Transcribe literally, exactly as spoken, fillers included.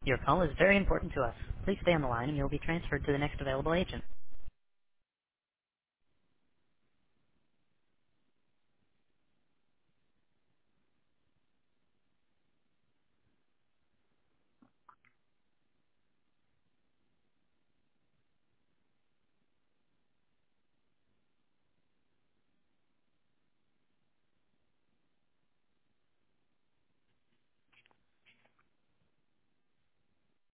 Your call is very important to us. Please stay on the line and you'll be transferred to the next available agent.